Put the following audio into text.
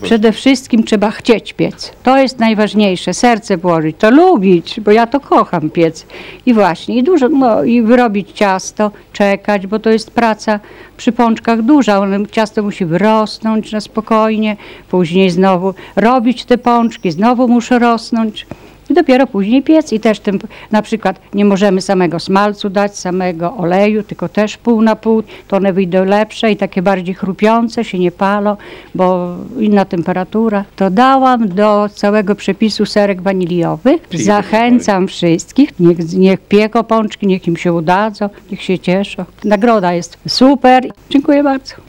Przede wszystkim trzeba chcieć piec. To jest najważniejsze, serce włożyć, to lubić, bo ja to kocham piec. I właśnie, i dużo, i wyrobić ciasto, czekać, bo to jest praca przy pączkach duża. Ciasto musi wyrosnąć na spokojnie, później znowu robić te pączki, znowu muszą rosnąć. I dopiero później piec i też tym, na przykład nie możemy samego smalcu dać, samego oleju, tylko też pół na pół, to one wyjdą lepsze i takie bardziej chrupiące, się nie palą, bo inna temperatura. To dałam do całego przepisu serek waniliowy. Zachęcam wszystkich, niech pieką pączki, niech im się udadzą, niech się cieszą. Nagroda jest super. Dziękuję bardzo.